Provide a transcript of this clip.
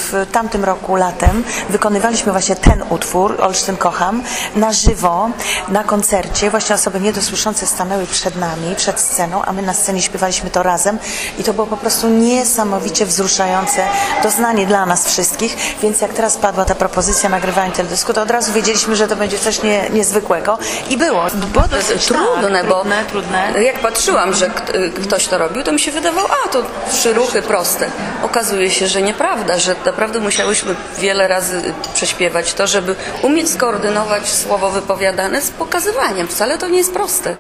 w tamtym roku latem wykonywaliśmy właśnie ten utwór, Olsztyn kocham, na żywo, na koncercie. Właśnie osoby niedosłyszące stanęły przed nami, przed sceną, a my na scenie śpiewaliśmy to razem i to było po prostu niesamowicie wzruszające doznanie dla nas wszystkich, więc jak teraz padła ta propozycja nagrywania teledysku, to od razu wiedzieliśmy, że to będzie coś niezwykłego i było. Było dosyć trudne, bo trudne. jak patrzyłam, że ktoś to robił, to mi się wydawało, to 3 ruchy proste. Okazuje się, że nieprawda, że naprawdę musiałyśmy wiele razy prześpiewać to, żeby umieć skoordynować słowo wypowiadane z pokazywaniem. Wcale to nie jest proste.